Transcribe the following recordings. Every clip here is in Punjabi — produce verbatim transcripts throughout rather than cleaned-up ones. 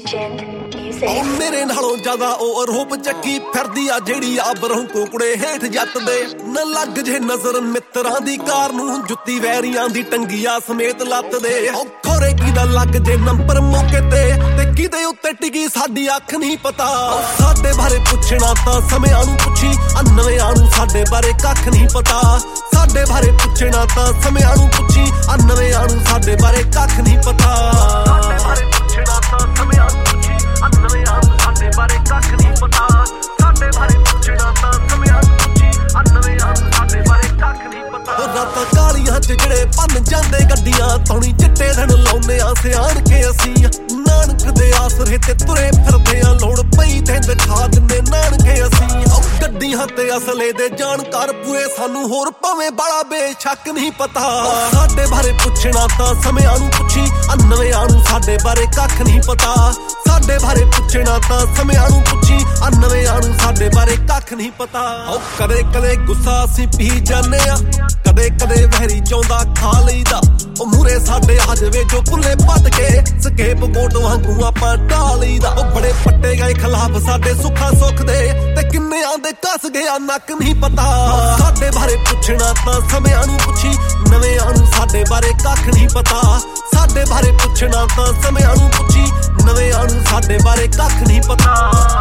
ਉਹ ਮੇਰੇ ਨਾਲੋਂ ਜ਼ਿਆਦਾ ਉਹ ਰੂਪ ਚੱਕੀ ਫਿਰਦੀ ਆ ਜਿਹੜੀ ਆ ਬਰੋਂ ਕੋਕੜੇ ਹੇਠ ਜੱਟ ਦੇ ਨਾ ਲੱਗ ਜੇ ਨਜ਼ਰ ਮਿੱਤਰਾਂ ਦੀ ਕਾਰ ਨੂੰ ਜੁੱਤੀ ਵੈਰੀਆਂ ਦੀ ਟੰਗੀਆਂ ਸਮੇਤ ਲੱਤ ਦੇ ਉਹ ਖੋਰੇ ਕੀ ਦਾ ਲੱਗ ਜੇ ਨੰਬਰ ਮੌਕੇ ਤੇ ਤੇ ਕਿਦੇ ਉੱਤੇ ਟਿਕੀ ਸਾਡੀ ਅੱਖ ਨਹੀਂ ਪਤਾ ਸਾਡੇ ਬਾਰੇ ਪੁੱਛਣਾ ਤਾਂ ਸਮਿਆਂ ਨੂੰ ਪੁੱਛੀ ਆ ਨਵਿਆਂ ਨੂੰ ਸਾਡੇ ਬਾਰੇ ਕੱਖ ਨਹੀਂ ਪਤਾ ਸਾਡੇ ਬਾਰੇ ਪੁੱਛਣਾ ਤਾਂ ਸਮਿਆਂ ਨੂੰ ਪੁੱਛੀ ਆ ਨਵਿਆਂ ਨੂੰ ਸਾਡੇ ਬਾਰੇ ਕੱਖ ਨਹੀਂ ਪਤਾ ਸਾਡੇ ਬਾਰੇ ਪੁੱਛਣਾ ਤਾਂ ਸਮਿਆਂ ਨੂੰ ਪੁੱਛੀ ਆ ਨਵਿਆਂ ਨੂੰ ਸਾਡੇ ਬਾਰੇ ਕੱਖ ਨਹੀਂ ਪਤਾ ਸਾਡੇ ਬਾਰੇ ਪੁੱਛਣਾ ਤਾਂ ਸਮਿਆਂ ਨੂੰ ਪੁੱਛੀ ਆ ਨਵਿਆਂ ਨੂੰ ਸਾਡੇ ਬਾਰੇ ਕੱਖ ਨਹੀਂ ਪਤਾ ਰਾਤਾਂ ਕਾਲੀਆਂ ਚ ਜਿਹੜੇ ਭੰਨ ਜਾਂਦੇ ਗੱਡੀਆਂ ਤੌਣੀ ਚਿੱਟੇ ਦਿਨ ਲਾਉਂਦੇ ਆ ਸਿਆਣ ਕੇ ਅਸੀਂ ਨਾਨਕ ਦੇ ਆਸਰੇ ਤੇ ਤੁਰੇ ਫਿਰਦੇ ਆ ਲੋੜ ਪਈ ਤੇ ਦਿਖਾ ਦਿੰਦੇ ਨਾਨਕੇ ਅਸੀਂ ਉਹ ਗੱਡੀਆਂ ਤੇ ਅਸਲੇ ਦੇ ਜਾਣਕਾਰ ਪੂਰੇ ਸਾਨੂੰ ਹੋਰ ਭਾਵੇਂ ਬੜਾ ਬੇਸ਼ੱਕ ਨਹੀਂ ਪਤਾ ਸਾਡੇ ਬਾਰੇ ਪੁੱਛਣਾ ਤਾਂ ਸਮਿਆਂ ਨੂੰ ਪੁੱਛੀ ਆ ਨਵਿਆਂ ਨੂੰ ਸਾਡੇ ਬਾਰੇ ਕੱਖ ਨਹੀਂ ਪਤਾ ਸਾਡੇ ਬਾਰੇ ਪੁੱਛਣਾ ਤਾਂ ਸਮਿਆਂ ਨੂੰ ਪੁੱਛੀ ਆ ਨਵਿਆਂ ਨੂੰ ਸਾਡੇ ਬਾਰੇ ਕੱਖ ਨਹੀਂ ਪਤਾ ਉਹ ਕਦੇ ਕਦੇ ਗੁੱਸਾ ਅਸੀਂ ਪੀ ਜਾਂਦੇ ਆ ਕਦੇ ਕਦੇ ਵਹਿਰੀ ਚਾਹੁੰਦਾ ਖਾ ਲਈਦਾ ਉਹ ਮੂਰੇ ਸਾਡੇ ਆ ਜਾਵੇ ਜੋ ਭੁੱਲੇ ਭੱਟ ਕੇ ਸਕੇਪ ਕੋਟ ਵਾਂਗੂ ਆਪਾਂ ਢਾ ਲਈਦਾ ਉਹ ਬੜੇ ਪੱਟੇ ਗਏ ਖਿਲਾਫ ਸਾਡੇ ਸੁੱਖਾਂ ਸੁੱਖ ਦੇ ਤੇ ਕਿੰਨਿਆਂ ਦੇ ਕੱਸ ਗਿਆ ਨੱਕ ਨਹੀਂ ਪਤਾ ਸਾਡੇ ਬਾਰੇ ਪੁੱਛਣਾ ਤਾਂ ਸਮਿਆਂ ਨੂੰ ਪੁੱਛੀ ਨਵਿਆਂ ਨੂੰ ਸਾਡੇ ਬਾਰੇ ਕੱਖ ਨਹੀਂ ਪਤਾ ਸਾਡੇ ਬਾਰੇ ਪੁੱਛਣਾ ਤਾਂ ਸਮਿਆਂ ਨੂੰ ਪੁੱਛੀ ਨਵਿਆਂ ਨੂੰ ਸਾਡੇ ਬਾਰੇ ਕੱਖ ਨਹੀਂ ਪਤਾ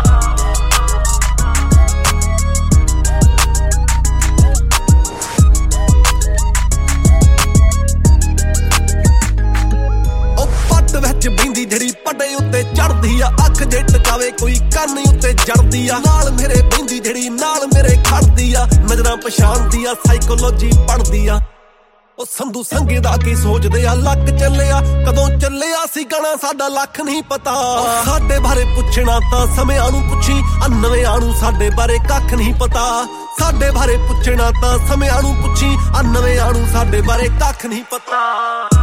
ਬਿੰਦੀ ਜਿਹੜੀ ਪੱਡੇ ਉੱਤੇ ਚੜਦੀ ਆ ਅੱਖ ਜੇ ਟਕਾਵੇ ਕੋਈ ਕੰਨ ਉੱਤੇ ਜੜਦੀ ਆ ਨਾਲ ਮੇਰੇ ਬਿੰਦੀ ਜਿਹੜੀ ਨਾਲ ਮੇਰੇ ਖੜਦੀ ਆ ਨਜ਼ਰਾਂ ਪਛਾਣਦੀ ਆ ਸਾਈਕੋਲੋਜੀ ਪੜਦੀ ਆ ਉਹ ਸੰਧੂ ਸੰਗੇ ਦਾ ਕੀ ਸੋਚਦੇ ਆ ਲੱਕ ਚੱਲਿਆ ਕਦੋਂ ਚੱਲਿਆ ਸੀ ਗਾਣਾ ਸਾਡਾ ਲੱਖ ਨਹੀਂ ਪਤਾ ਸਾਡੇ ਬਾਰੇ ਪੁੱਛਣਾ ਤਾਂ ਸਮਿਆਂ ਨੂੰ ਪੁੱਛੀ ਆ ਨਵਿਆਂ ਨੂੰ ਸਾਡੇ ਬਾਰੇ ਕੱਖ ਨਹੀਂ ਪਤਾ ਸਾਡੇ ਬਾਰੇ ਪੁੱਛਣਾ ਤਾਂ ਸਮਿਆਂ ਨੂੰ ਪੁੱਛੀ ਆ ਨਵਿਆਂ ਨੂੰ ਸਾਡੇ ਬਾਰੇ ਕੱਖ ਨਹੀਂ ਪਤਾ